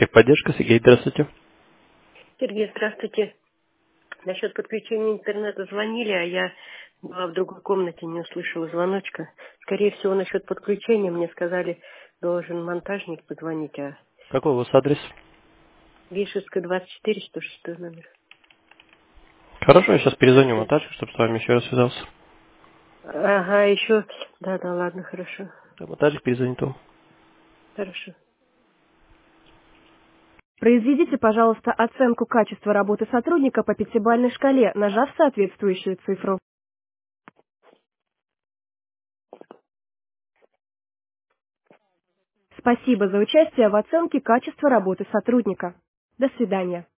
Техподдержка, Сергей, здравствуйте. Сергей, здравствуйте. Насчет подключения интернета звонили, а я была в другой комнате, не услышала звоночка. Скорее всего, насчет подключения мне сказали, должен монтажник позвонить, а Какой у вас адрес? Вишевская, 24, 106 номер. Хорошо, я сейчас перезвоню монтажнику, чтобы с вами еще раз связался. Ага, еще... Да, ладно, хорошо. Да, монтажник перезвонит вам. Хорошо. Произведите, пожалуйста, оценку качества работы сотрудника по пятибалльной шкале, нажав соответствующую цифру. Спасибо за участие в оценке качества работы сотрудника. До свидания.